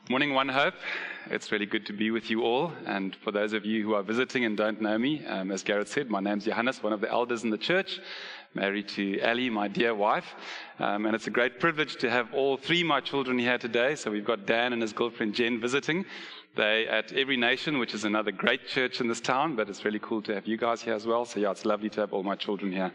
Morning, One Hope. It's really good to be with you all. And for those of you who are visiting and don't know me, as Gareth said, my name's Johannes, one of the elders in the church, married to Ali, my dear wife. And it's a great privilege to have all three of my children here today. So we've got Dan and his girlfriend Jen visiting. They at Every Nation, which is another great church in this town, but it's really cool to have you guys here as well. So yeah, it's lovely to have all my children here.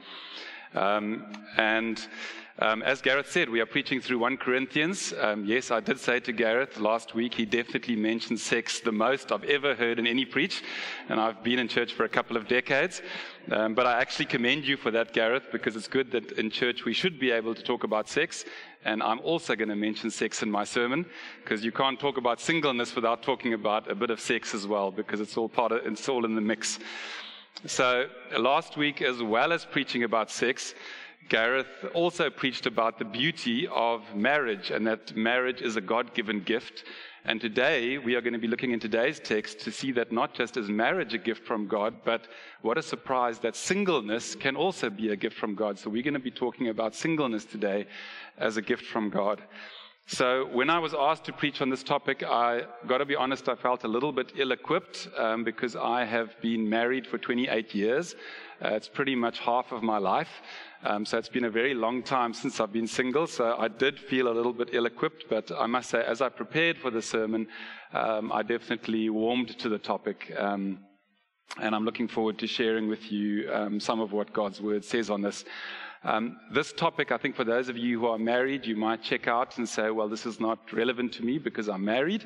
As Gareth said, we are preaching through 1 Corinthians. Yes, I did say to Gareth last week, he definitely mentioned sex the most I've ever heard in any preach, and I've been in church for a couple of decades. But I actually commend you for that, Gareth, because it's good that in church we should be able to talk about sex. And I'm also going to mention sex in my sermon, because you can't talk about singleness without talking about a bit of sex as well, because it's all in the mix. So last week, as well as preaching about sex, Gareth also preached about the beauty of marriage and that marriage is a God-given gift. And today, we are going to be looking in today's text to see that not just is marriage a gift from God, but what a surprise that singleness can also be a gift from God. So we're going to be talking about singleness today as a gift from God. So when I was asked to preach on this topic, I got to be honest, I felt a little bit ill-equipped because I have been married for 28 years. It's pretty much half of my life. So it's been a very long time since I've been single. So I did feel a little bit ill-equipped, but I must say, as I prepared for the sermon, I definitely warmed to the topic. And I'm looking forward to sharing with you some of what God's Word says on this. This topic, I think for those of you who are married, you might check out and say, well, this is not relevant to me because I'm married.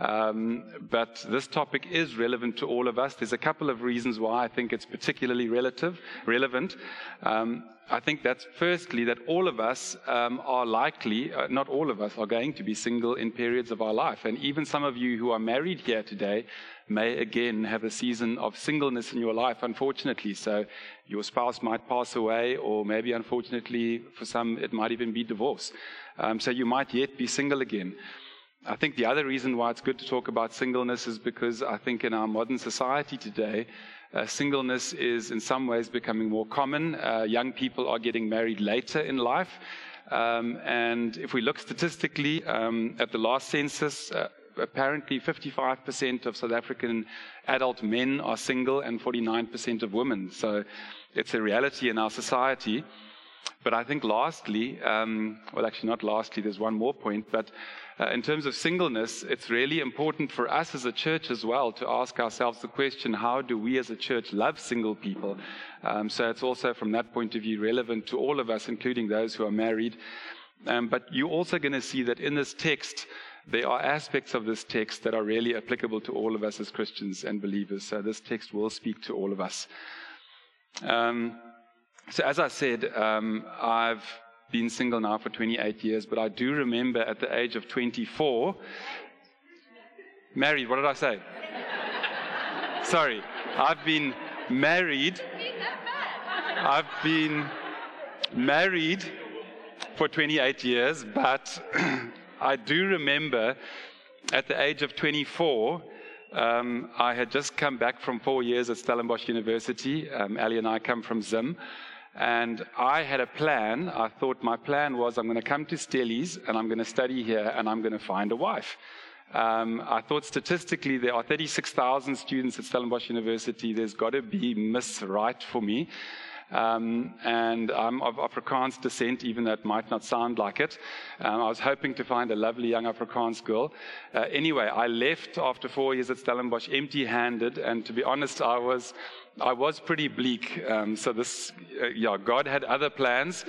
But this topic is relevant to all of us. There's a couple of reasons why I think it's particularly relevant. I think that's firstly that all of us are likely, not all of us are going to be single in periods of our life. And even some of you who are married here today may again have a season of singleness in your life, unfortunately. So your spouse might pass away, or maybe unfortunately for some it might even be divorce. So you might yet be single again. I think the other reason why it's good to talk about singleness is because I think in our modern society today, singleness is in some ways becoming more common. Young people are getting married later in life. And if we look statistically at the last census, apparently 55% of South African adult men are single and 49% of women. So it's a reality in our society. But I think lastly, well, actually not lastly, there's one more point, but in terms of singleness, it's really important for us as a church as well to ask ourselves the question, how do we as a church love single people? So it's also from that point of view relevant to all of us, including those who are married. But you're also going to see that in this text, there are aspects of this text that are really applicable to all of us as Christians and believers. So this text will speak to all of us. So as I said, I've been single now for 28 years, but I do remember at the age of 24, married, what did I say? Sorry, I've been married for 28 years, but I do remember at the age of 24, I had just come back from 4 years at Stellenbosch University. Ali and I come from Zim. And I had a plan. I thought my plan was I'm going to come to Stellies and I'm going to study here and I'm going to find a wife. I thought statistically there are 36,000 students at Stellenbosch University. There's got to be Miss Right for me. And I'm of Afrikaans descent, even though it might not sound like it. I was hoping to find a lovely young Afrikaans girl. Anyway, I left after 4 years at Stellenbosch empty-handed, and to be honest, I was pretty bleak. God had other plans.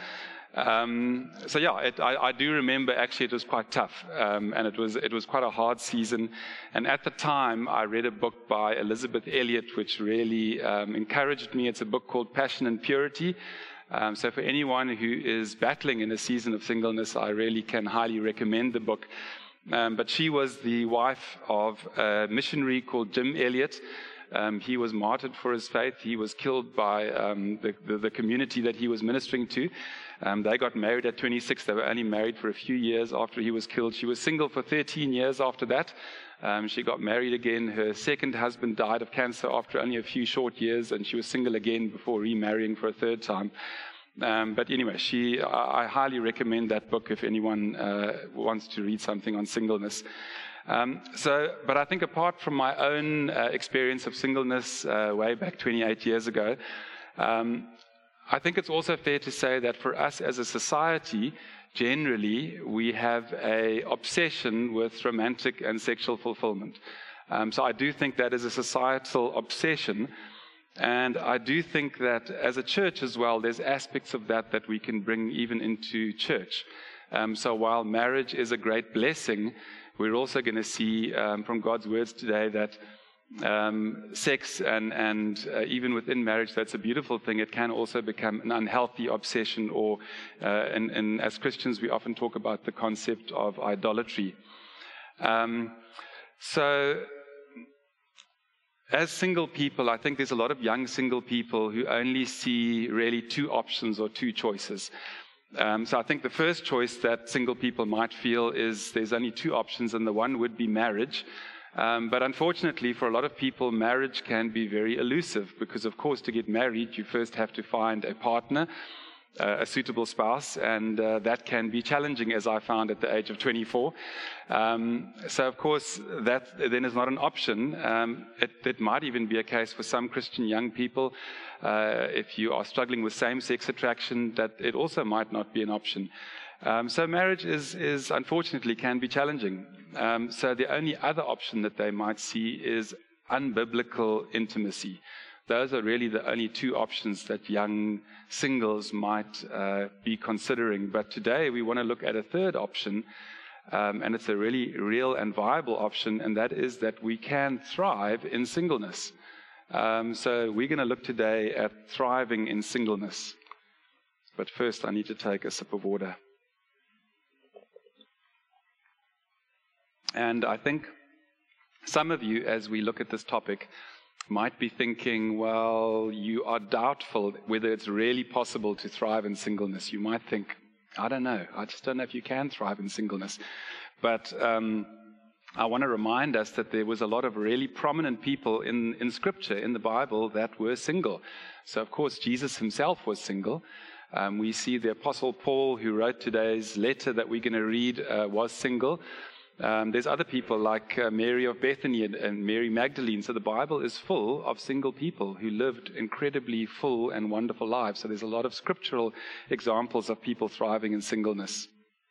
I do remember actually it was quite tough, and it was quite a hard season. And at the time, I read a book by Elizabeth Elliot, which really encouraged me. It's a book called Passion and Purity. So for anyone who is battling in a season of singleness, I really can highly recommend the book. But she was the wife of a missionary called Jim Elliot. He was martyred for his faith. He was killed by the community that he was ministering to. They got married at 26. They were only married for a few years after he was killed. She was single for 13 years after that. She got married again. Her second husband died of cancer after only a few short years, and she was single again before remarrying for a third time. But anyway, I highly recommend that book if anyone wants to read something on singleness. But I think apart from my own experience of singleness way back 28 years ago, I think it's also fair to say that for us as a society, generally, we have an obsession with romantic and sexual fulfillment. So I do think that is a societal obsession. And I do think that as a church as well, there's aspects of that we can bring even into church. So while marriage is a great blessing, we're also going to see from God's words today that sex and even within marriage, that's a beautiful thing. It can also become an unhealthy obsession, or and as Christians, we often talk about the concept of idolatry. So as single people, I think there's a lot of young single people who only see really two options or two choices. So I think the first choice that single people might feel is there's only two options, and the one would be marriage. But unfortunately, for a lot of people, marriage can be very elusive because, of course, to get married, you first have to find a partner, a suitable spouse, and that can be challenging, as I found at the age of 24. So, of course, that then is not an option. It might even be a case for some Christian young people, if you are struggling with same-sex attraction, that it also might not be an option. So marriage is unfortunately can be challenging. So the only other option that they might see is unbiblical intimacy. Those are really the only two options that young singles might be considering. But today we want to look at a third option, and it's a really real and viable option, and that is that we can thrive in singleness. So we're going to look today at thriving in singleness. But first I need to take a sip of water. And I think some of you, as we look at this topic, might be thinking, well, you are doubtful whether it's really possible to thrive in singleness. You might think, I don't know. I just don't know if you can thrive in singleness. But I want to remind us that there was a lot of really prominent people in Scripture, in the Bible, that were single. So, of course, Jesus himself was single. We see the Apostle Paul, who wrote today's letter that we're going to read, was single. There's other people like Mary of Bethany and Mary Magdalene. So the Bible is full of single people who lived incredibly full and wonderful lives. So there's a lot of scriptural examples of people thriving in singleness.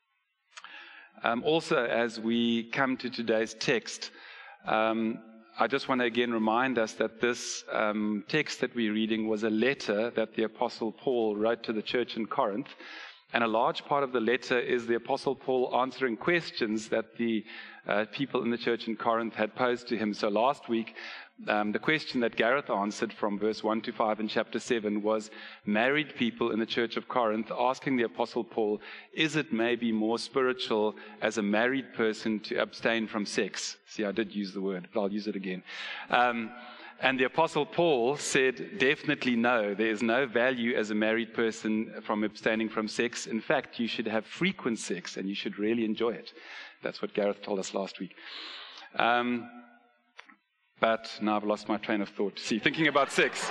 Also, as we come to today's text, I just want to again remind us that this text that we're reading was a letter that the Apostle Paul wrote to the church in Corinth. And a large part of the letter is the Apostle Paul answering questions that the people in the church in Corinth had posed to him. So last week, the question that Gareth answered from verse 1 to 5 in chapter 7 was married people in the church of Corinth asking the Apostle Paul, is it maybe more spiritual as a married person to abstain from sex? See, I did use the word, but I'll use it again. And the Apostle Paul said, definitely no. There is no value as a married person from abstaining from sex. In fact, you should have frequent sex and you should really enjoy it. That's what Gareth told us last week. But now I've lost my train of thought. See, thinking about sex.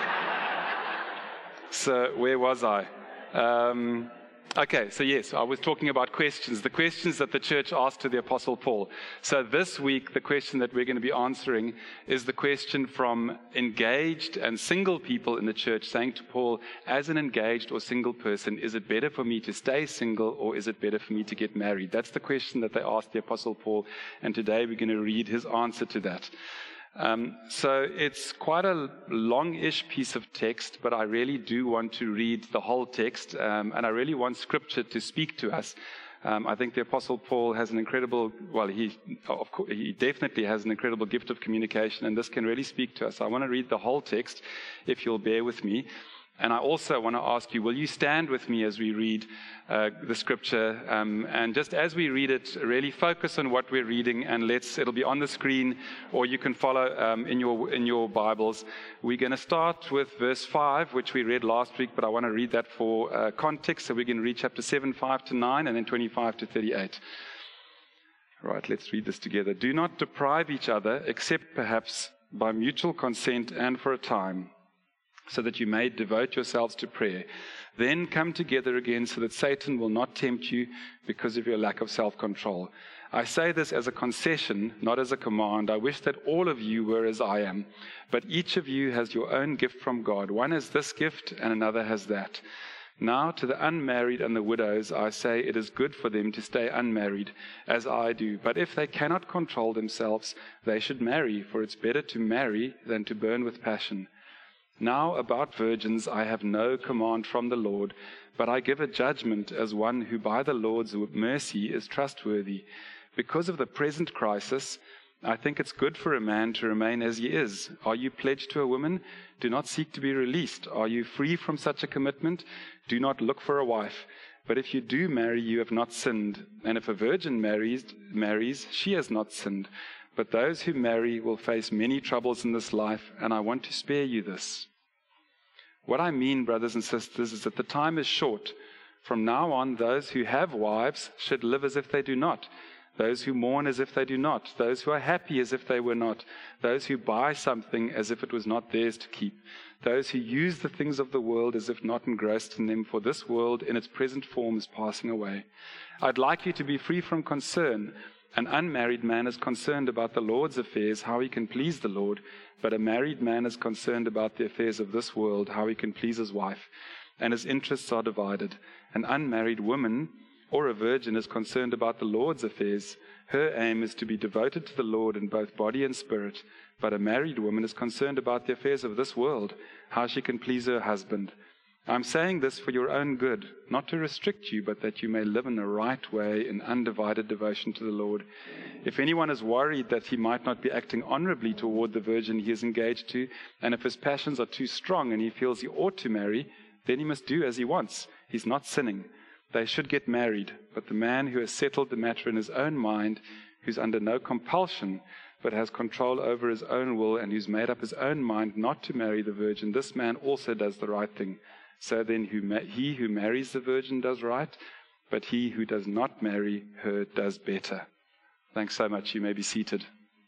So where was I? Okay, so yes, I was talking about questions, the questions that the church asked to the Apostle Paul. So this week, the question that we're going to be answering is the question from engaged and single people in the church saying to Paul, as an engaged or single person, is it better for me to stay single or is it better for me to get married? That's the question that they asked the Apostle Paul, and today we're going to read his answer to that. So it's quite a long-ish piece of text, but I really do want to read the whole text, and I really want Scripture to speak to us. I think the Apostle Paul has an incredible, well, he definitely has an incredible gift of communication, and this can really speak to us. I want to read the whole text, if you'll bear with me. And I also want to ask you, will you stand with me as we read the Scripture? And just as we read it, really focus on what we're reading, and it'll be on the screen, or you can follow in your Bibles. We're going to start with verse 5, which we read last week, but I want to read that for context. So we're going to read chapter 7, 5 to 9, and then 25 to 38. Right, let's read this together. Do not deprive each other, except perhaps by mutual consent and for a time, so that you may devote yourselves to prayer. Then come together again so that Satan will not tempt you because of your lack of self-control. I say this as a concession, not as a command. I wish that all of you were as I am. But each of you has your own gift from God. One has this gift and another has that. Now to the unmarried and the widows, I say it is good for them to stay unmarried, as I do. But if they cannot control themselves, they should marry, for it's better to marry than to burn with passion. Now about virgins I have no command from the Lord, but I give a judgment as one who by the Lord's mercy is trustworthy. Because of the present crisis, I think it's good for a man to remain as he is. Are you pledged to a woman? Do not seek to be released. Are you free from such a commitment? Do not look for a wife. But if you do marry, you have not sinned. And if a virgin marries, she has not sinned. But those who marry will face many troubles in this life, and I want to spare you this. What I mean, brothers and sisters, is that the time is short. From now on, those who have wives should live as if they do not. Those who mourn as if they do not. Those who are happy as if they were not. Those who buy something as if it was not theirs to keep. Those who use the things of the world as if not engrossed in them, for this world in its present form is passing away. I'd like you to be free from concern. An unmarried man is concerned about the Lord's affairs, how he can please the Lord, but a married man is concerned about the affairs of this world, how he can please his wife, and his interests are divided. An unmarried woman or a virgin is concerned about the Lord's affairs. Her aim is to be devoted to the Lord in both body and spirit, but a married woman is concerned about the affairs of this world, how she can please her husband. I'm saying this for your own good, not to restrict you, but that you may live in a right way in undivided devotion to the Lord. If anyone is worried that he might not be acting honorably toward the virgin he is engaged to, and if his passions are too strong and he feels he ought to marry, then he must do as he wants. He's not sinning. They should get married, but the man who has settled the matter in his own mind, who's under no compulsion, but has control over his own will, and who's made up his own mind not to marry the virgin, this man also does the right thing. So then he who marries the virgin does right, but he who does not marry her does better. Thanks so much. You may be seated.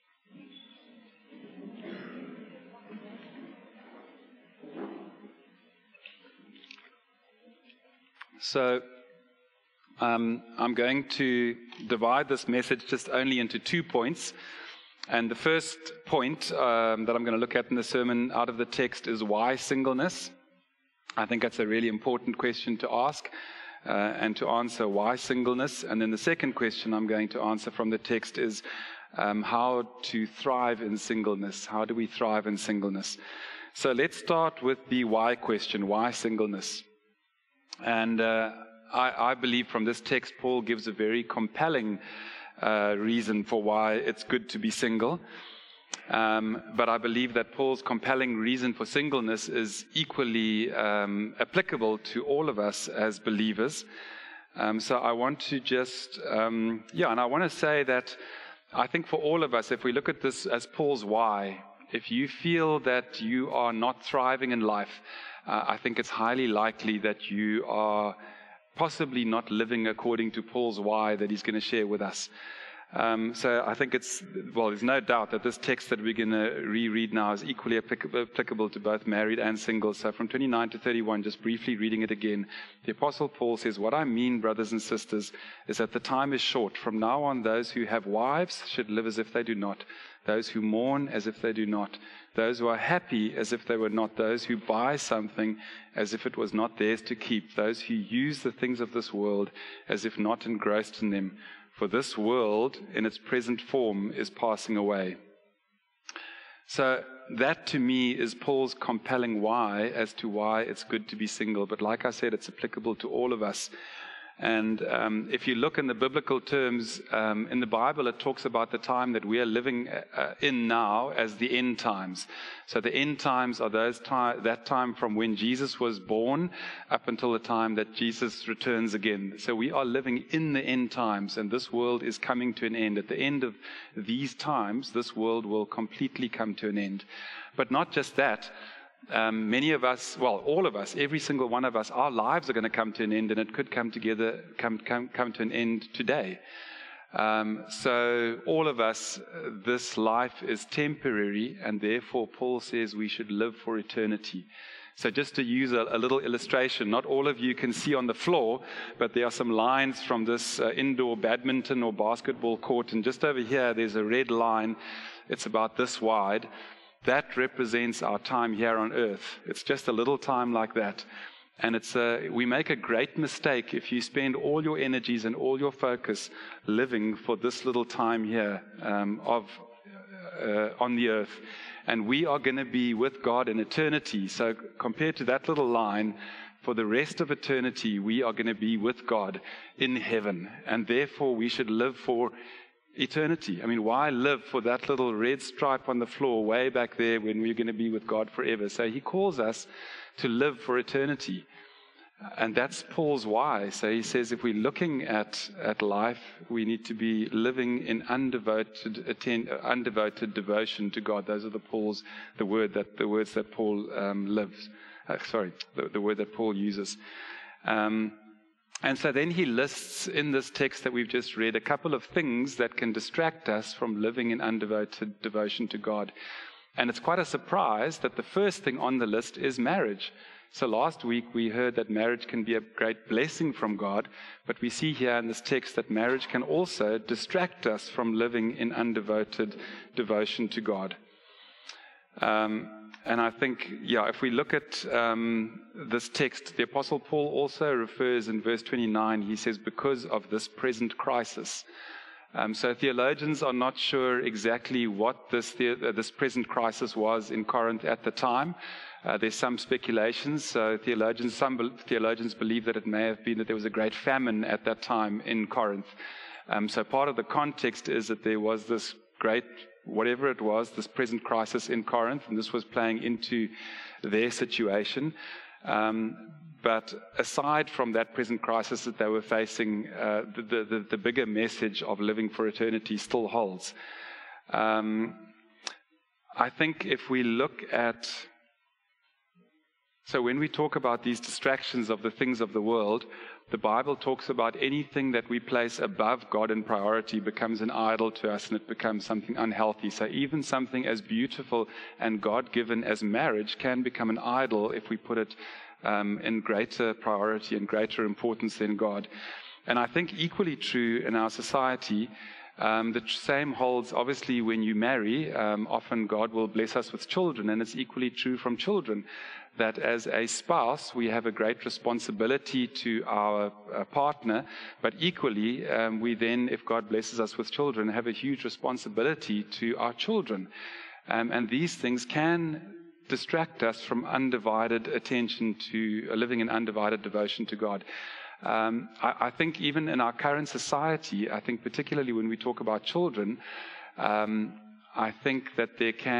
So I'm going to divide this message just only into 2 points. And the first point that I'm going to look at in the sermon out of the text is why singleness. I think that's a really important question to ask and to answer, why singleness. And then the second question I'm going to answer from the text is how to thrive in singleness. How do we thrive in singleness? So let's start with the why question, why singleness? And I believe from this text, Paul gives a very compelling reason for why it's good to be single. But I believe that Paul's compelling reason for singleness is equally applicable to all of us as believers. So I want to just, and I want to say that I think for all of us, if we look at this as Paul's why, if you feel that you are not thriving in life, I think it's highly likely that you are possibly not living according to Paul's why that he's going to share with us. So I think there's no doubt that this text that we're going to reread now is equally applicable to both married and single. So from 29 to 31, just briefly reading it again, the Apostle Paul says, what I mean, brothers and sisters, is that the time is short. From now on, those who have wives should live as if they do not. Those who mourn as if they do not. Those who are happy as if they were not. Those who buy something as if it was not theirs to keep. Those who use the things of this world as if not engrossed in them. For this world, in its present form, is passing away. So that, to me, is Paul's compelling why as to why it's good to be single. But like I said, it's applicable to all of us. And if you look in the biblical terms, in the Bible, it talks about the time that we are living in now as the end times. So the end times are that time from when Jesus was born up until the time that Jesus returns again. So we are living in the end times, and this world is coming to an end. At the end of these times, this world will completely come to an end. But not just that. Many of us, all of us, every single one of us, our lives are going to come to an end, and it could come to an end today. So all of us, this life is temporary, and therefore Paul says we should live for eternity. So just to use a little illustration, not all of you can see on the floor, but there are some lines from this indoor badminton or basketball court, and just over here there's a red line. It's about this wide. That represents our time here on earth. It's just a little time like that. And we make a great mistake if you spend all your energies and all your focus living for this little time here on the earth. And we are going to be with God in eternity. So compared to that little line, for the rest of eternity, we are going to be with God in heaven. And therefore, we should live for eternity. I mean, why live for that little red stripe on the floor way back there when we're going to be with God forever? So he calls us to live for eternity. And that's Paul's why. So he says if we're looking at life, we need to be living in undevoted devotion to God. Those are the words that Paul lives. The word that Paul uses. And so then he lists in this text that we've just read a couple of things that can distract us from living in undevoted devotion to God. And it's quite a surprise that the first thing on the list is marriage. So last week we heard that marriage can be a great blessing from God, but we see here in this text that marriage can also distract us from living in undevoted devotion to God. And I think, if we look at this text, the Apostle Paul also refers in verse 29, he says, because of this present crisis. So theologians are not sure exactly what this present crisis was in Corinth at the time. There's some speculations. Some theologians believe that it may have been that there was a great famine at that time in Corinth. So part of the context is that there was this great, whatever it was, this present crisis in Corinth, and this was playing into their situation. But aside from that present crisis that they were facing, the bigger message of living for eternity still holds. I think if we look at... So when we talk about these distractions of the things of the world, the Bible talks about anything that we place above God in priority becomes an idol to us and it becomes something unhealthy. So even something as beautiful and God-given as marriage can become an idol if we put it in greater priority and greater importance than God. And I think equally true in our society, the same holds obviously when you marry. Often God will bless us with children, and it's equally true from children, that as a spouse we have a great responsibility to our partner, but equally we then, if God blesses us with children, have a huge responsibility to our children. And these things can distract us from undivided attention to living in undivided devotion to God. I think even in our current society, I think particularly when we talk about children, I think that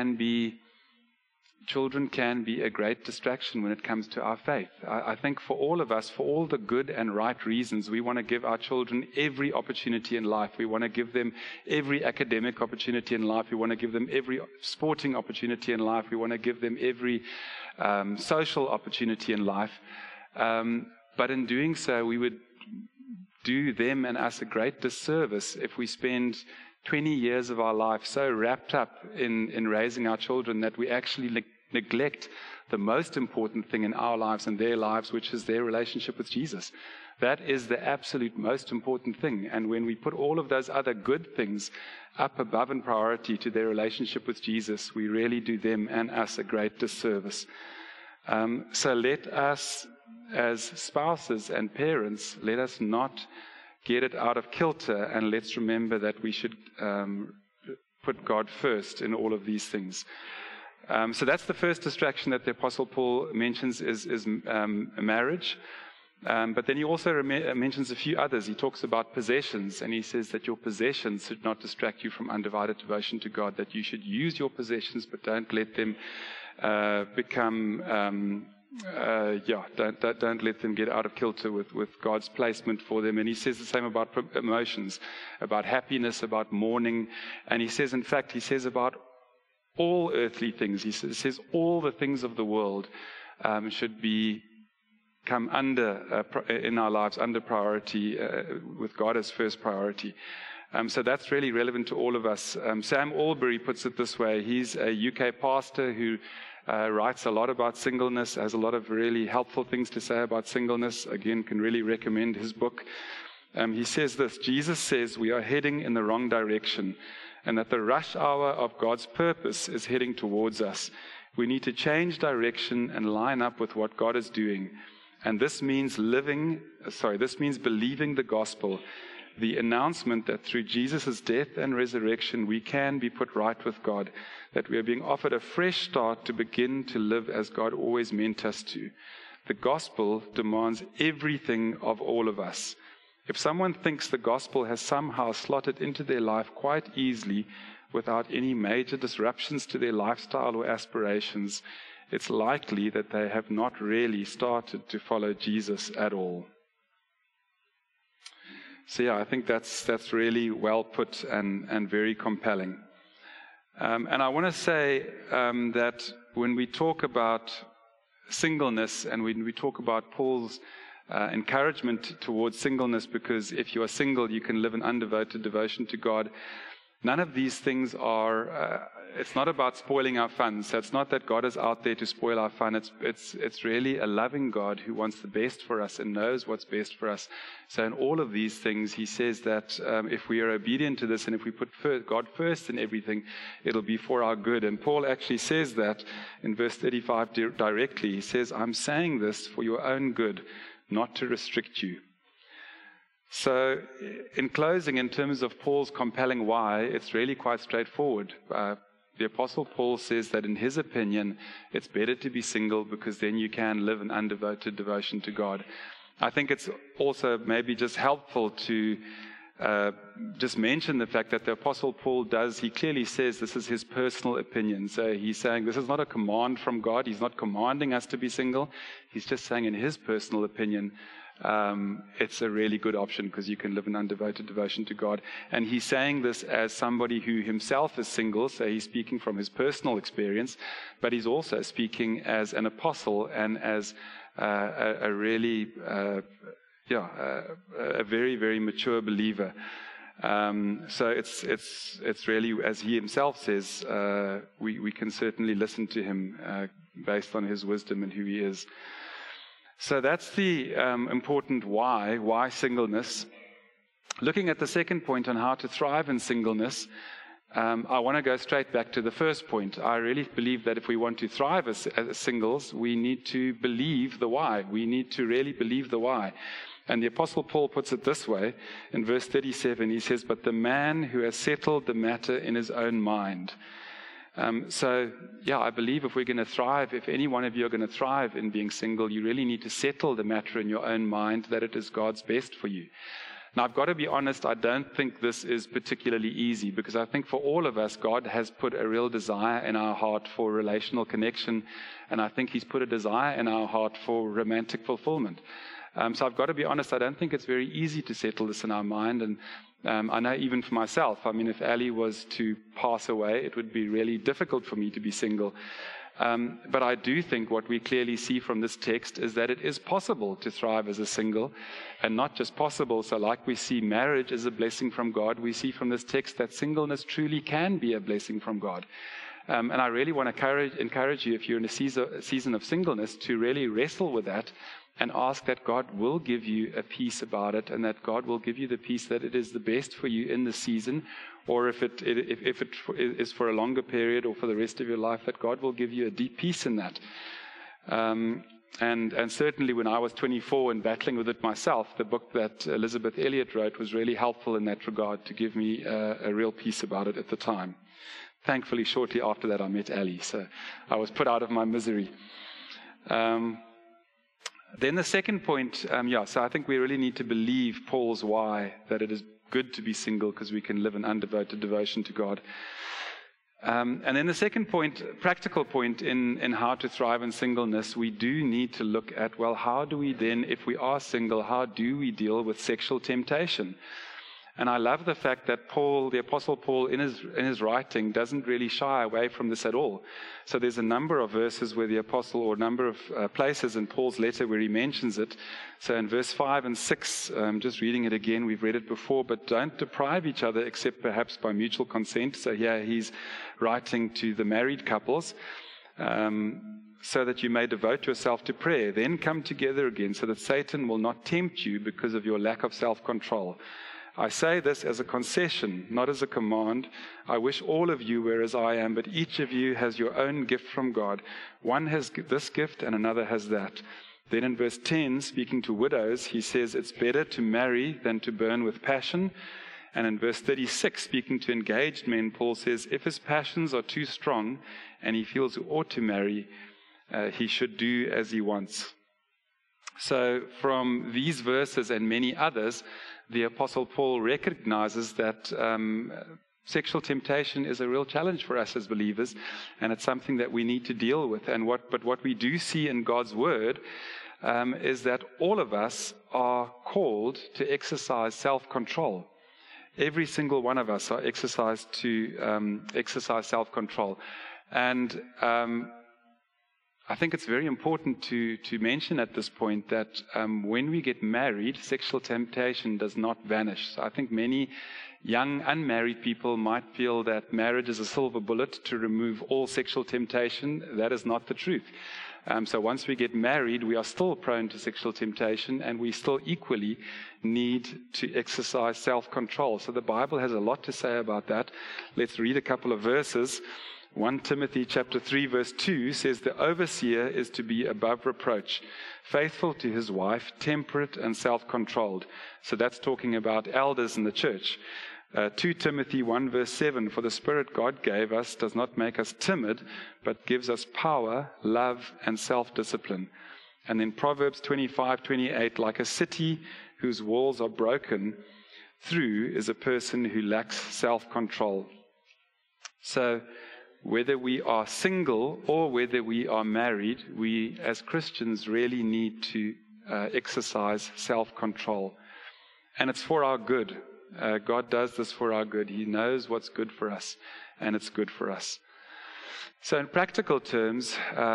children can be a great distraction when it comes to our faith. I think for all of us, for all the good and right reasons, we want to give our children every opportunity in life. We want to give them every academic opportunity in life. We want to give them every sporting opportunity in life. We want to give them every social opportunity in life. But in doing so, we would do them and us a great disservice if we spend 20 years of our life so wrapped up in raising our children that we actually neglect the most important thing in our lives and their lives, which is their relationship with Jesus. That is the absolute most important thing. And when we put all of those other good things up above in priority to their relationship with Jesus, we really do them and us a great disservice. So let us, as spouses and parents, let us not get it out of kilter, and let's remember that we should put God first in all of these things. So that's the first distraction that the Apostle Paul mentions is marriage. But then he also mentions a few others. He talks about possessions, and he says that your possessions should not distract you from undivided devotion to God, that you should use your possessions, but don't let them become... don't let them get out of kilter with God's placement for them. And he says the same about emotions, about happiness, about mourning. And he says, in fact, about all earthly things. He says all the things of the world should come under in our lives under priority, with God as first priority. So that's really relevant to all of us. Sam Albury puts it this way. He's a UK pastor who writes a lot about singleness, has a lot of really helpful things to say about singleness. Again, can really recommend his book. He says this: Jesus says we are heading in the wrong direction, and that the rush hour of God's purpose is heading towards us. We need to change direction and line up with what God is doing. And this means believing the gospel, the announcement that through Jesus' death and resurrection we can be put right with God, that we are being offered a fresh start to begin to live as God always meant us to. The gospel demands everything of all of us. If someone thinks the gospel has somehow slotted into their life quite easily without any major disruptions to their lifestyle or aspirations, it's likely that they have not really started to follow Jesus at all. So yeah, I think that's really well put and very compelling. And I want to say that when we talk about singleness and when we talk about Paul's encouragement towards singleness, because if you are single, you can live an undevoted devotion to God. None of these things are, it's not about spoiling our fun. So it's not that God is out there to spoil our fun. It's really a loving God who wants the best for us and knows what's best for us. So in all of these things, he says that if we are obedient to this and if we put God first in everything, it'll be for our good. And Paul actually says that in verse 35 directly. He says, I'm saying this for your own good, not to restrict you. So in closing, in terms of Paul's compelling why, it's really quite straightforward. The Apostle Paul says that in his opinion, it's better to be single because then you can live an undevoted devotion to God. I think it's also maybe just helpful to just mention the fact that the Apostle Paul he clearly says this is his personal opinion. So he's saying this is not a command from God. He's not commanding us to be single. He's just saying in his personal opinion, it's a really good option because you can live an undevoted devotion to God. And he's saying this as somebody who himself is single, so he's speaking from his personal experience, but he's also speaking as an apostle and as a really, a very, very mature believer. So it's really, as he himself says, we can certainly listen to him based on his wisdom and who he is. So that's the important why singleness. Looking at the second point on how to thrive in singleness, I want to go straight back to the first point. I really believe that if we want to thrive as singles, we need to believe the why. We need to really believe the why. And the Apostle Paul puts it this way in verse 37. He says, but the man who has settled the matter in his own mind. I believe if we're going to thrive, if any one of you are going to thrive in being single, you really need to settle the matter in your own mind that it is God's best for you. Now, I've got to be honest, I don't think this is particularly easy because I think for all of us, God has put a real desire in our heart for relational connection, and I think He's put a desire in our heart for romantic fulfillment. So I've got to be honest, I don't think it's very easy to settle this in our mind. And I know even for myself, I mean, if Ali was to pass away, it would be really difficult for me to be single. But I do think what we clearly see from this text is that it is possible to thrive as a single, and not just possible. So like we see marriage as a blessing from God, we see from this text that singleness truly can be a blessing from God. And I really want to encourage you, if you're in a season of singleness, to really wrestle with that and ask that God will give you a peace about it, and that God will give you the peace that it is the best for you in the season, or if it is for a longer period or for the rest of your life, that God will give you a deep peace in that. And certainly when I was 24 and battling with it myself, the book that Elizabeth Elliot wrote was really helpful in that regard to give me a real peace about it at the time. Thankfully, shortly after that, I met Ali, so I was put out of my misery. Then the second point, so I think we really need to believe Paul's why, that it is good to be single because we can live an undevoted devotion to God. And then the second point, practical point in how to thrive in singleness, we do need to look at, well, how do we then, if we are single, how do we deal with sexual temptation? And I love the fact that Paul, the Apostle Paul, in his writing, doesn't really shy away from this at all. So there's a number of verses where the Apostle, or a number of places in Paul's letter where he mentions it. So in verse 5 and 6, just reading it again, we've read it before, but don't deprive each other except perhaps by mutual consent. So here he's writing to the married couples. so that you may devote yourself to prayer. Then come together again, so that Satan will not tempt you because of your lack of self-control. I say this as a concession, not as a command. I wish all of you were as I am, but each of you has your own gift from God. One has this gift and another has that. Then in verse 10, speaking to widows, he says it's better to marry than to burn with passion. And in verse 36, speaking to engaged men, Paul says, if his passions are too strong and he feels he ought to marry, he should do as he wants. So from these verses and many others, the Apostle Paul recognizes that sexual temptation is a real challenge for us as believers, and it's something that we need to deal with. But what we do see in God's Word is that all of us are called to exercise self-control. Every single one of us are exercised to exercise self-control. And I think it's very important to mention at this point that when we get married, sexual temptation does not vanish. So I think many young unmarried people might feel that marriage is a silver bullet to remove all sexual temptation. That is not the truth. So once we get married, we are still prone to sexual temptation, and we still equally need to exercise self-control. So the Bible has a lot to say about that. Let's read a couple of verses. 1 Timothy chapter 3 verse 2 says, the overseer is to be above reproach, faithful to his wife, temperate and self-controlled. So that's talking about elders in the church. 2 Timothy 1 verse 7, for the Spirit God gave us does not make us timid, but gives us power, love, and self-discipline. And then Proverbs 25:28, like a city whose walls are broken through is a person who lacks self-control. So whether we are single or whether we are married, we as Christians really need to exercise self-control. And it's for our good. God does this for our good. He knows what's good for us, and it's good for us. So in practical terms,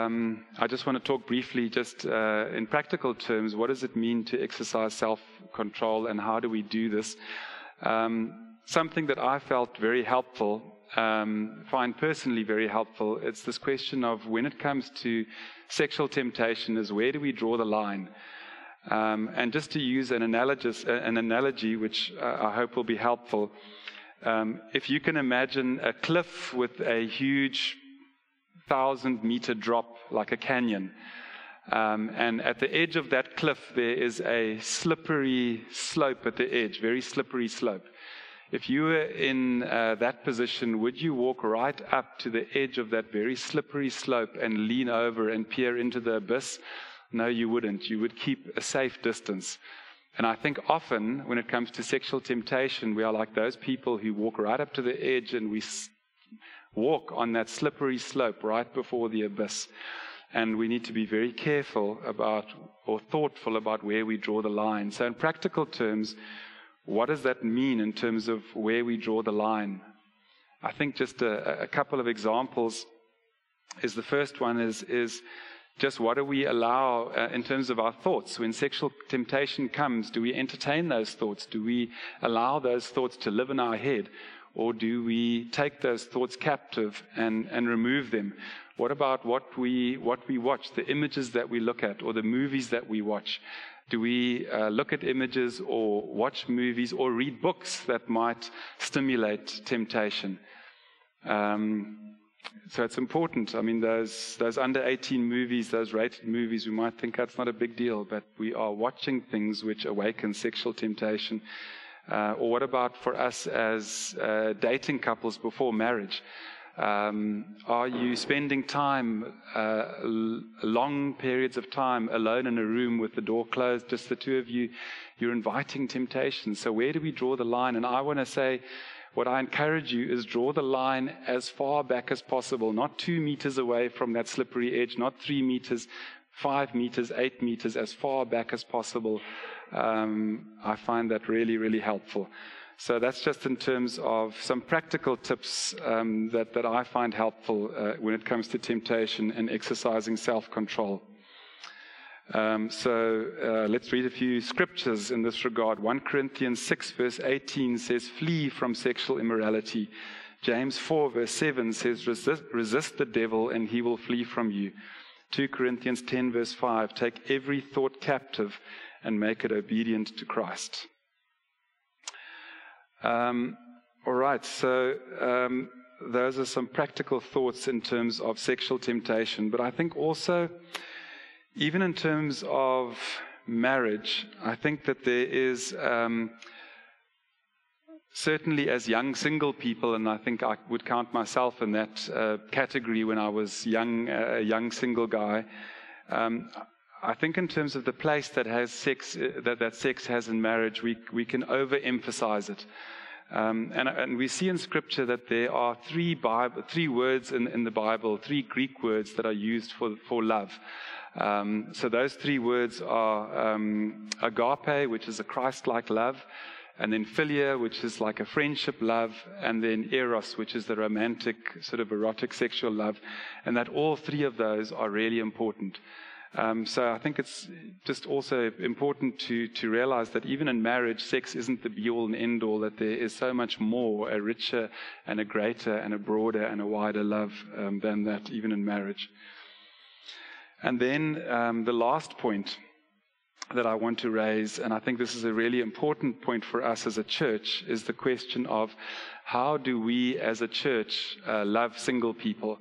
I just want to talk briefly, in practical terms, what does it mean to exercise self-control, and how do we do this? Something that I felt very helpful, find personally very helpful, it's this question of when it comes to sexual temptation is where do we draw the line? And just to use an analogy which I hope will be helpful, if you can imagine a cliff with a huge 1,000-meter drop like a canyon, and at the edge of that cliff there is a slippery slope at the edge, very slippery slope. If you were in that position, would you walk right up to the edge of that very slippery slope and lean over and peer into the abyss? No, you wouldn't. You would keep a safe distance. And I think often when it comes to sexual temptation, we are like those people who walk right up to the edge and we walk on that slippery slope right before the abyss. And we need to be very careful about, or thoughtful about, where we draw the line. So in practical terms, what does that mean in terms of where we draw the line? I think just a couple of examples is the first one is just what do we allow in terms of our thoughts? When sexual temptation comes, do we entertain those thoughts? Do we allow those thoughts to live in our head? Or do we take those thoughts captive and remove them? What about what we watch, the images that we look at, or the movies that we watch? Do we look at images or watch movies or read books that might stimulate temptation? So it's important. I mean, those under 18 movies, those rated movies, we might think that's not a big deal, but we are watching things which awaken sexual temptation. Or what about for us as dating couples before marriage? Are you spending time, long periods of time, alone in a room with the door closed, just the two of you? You're inviting temptation. So where do we draw the line? And I want to say, what I encourage you is draw the line as far back as possible, not 2 meters away from that slippery edge, not 3 meters, 5 meters, 8 meters, as far back as possible. I find that really, really helpful. So that's just in terms of some practical tips that I find helpful when it comes to temptation and exercising self-control. Let's read a few scriptures in this regard. 1 Corinthians 6 verse 18 says, flee from sexual immorality. James 4 verse 7 says, resist the devil and he will flee from you. 2 Corinthians 10 verse 5, take every thought captive and make it obedient to Christ. All right, so those are some practical thoughts in terms of sexual temptation. But I think also, even in terms of marriage, I think that there is, certainly as young single people, and I think I would count myself in that category when I was a young single guy, I think in terms of the place that has sex, that sex has in marriage, we can overemphasize it. And we see in Scripture that there are three words in the Bible, three Greek words that are used for love. So those three words are agape, which is a Christ-like love, and then philia, which is like a friendship love, and then eros, which is the romantic, sort of erotic sexual love, and that all three of those are really important. So I think it's just also important to realize that even in marriage, sex isn't the be-all and end-all, that there is so much more, a richer and a greater and a broader and a wider love than that, even in marriage. And then the last point that I want to raise, and I think this is a really important point for us as a church, is the question of how do we as a church love single people?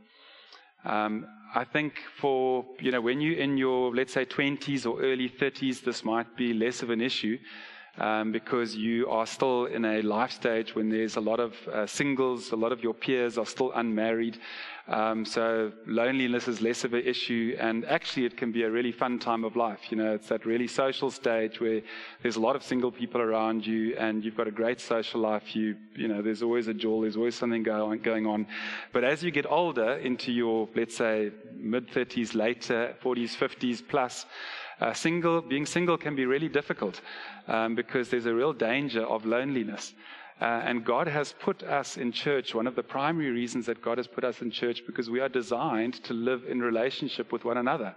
I think when you're in your, let's say, 20s or early 30s, this might be less of an issue because you are still in a life stage when there's a lot of singles, a lot of your peers are still unmarried. So loneliness is less of an issue, and actually it can be a really fun time of life. It's that really social stage where there's a lot of single people around you, and you've got a great social life. There's always a jewel, there's always something going on. But as you get older, into your, let's say, mid-30s, later 40s, 50s plus, being single can be really difficult because there's a real danger of loneliness. And God has put us in church. One of the primary reasons that God has put us in church, because we are designed to live in relationship with one another.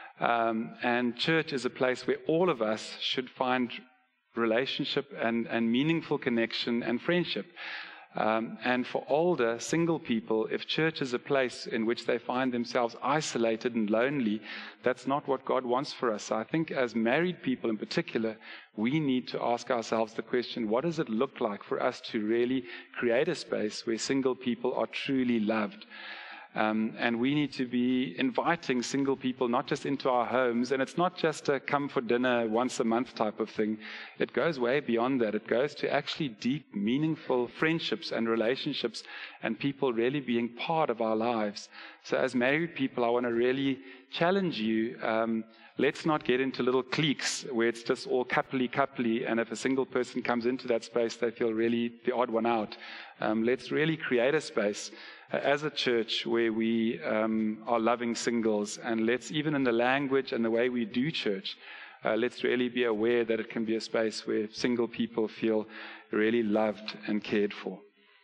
And church is a place where all of us should find relationship and meaningful connection and friendship. And for older single people, if church is a place in which they find themselves isolated and lonely, that's not what God wants for us. So I think as married people in particular, we need to ask ourselves the question, what does it look like for us to really create a space where single people are truly loved? And we need to be inviting single people not just into our homes, and it's not just a come for dinner once a month type of thing. It goes way beyond that. It goes to actually deep, meaningful friendships and relationships and people really being part of our lives. So as married people, I want to really challenge you. Let's not get into little cliques where it's just all coupley, and if a single person comes into that space, they feel really the odd one out. Let's really create a space as a church where we are loving singles, and let's, even in the language and the way we do church, let's really be aware that it can be a space where single people feel really loved and cared for.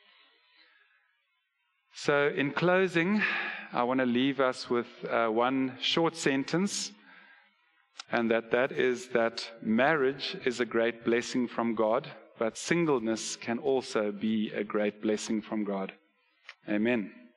So in closing, I want to leave us with one short sentence, and that is that marriage is a great blessing from God, but singleness can also be a great blessing from God. Amen.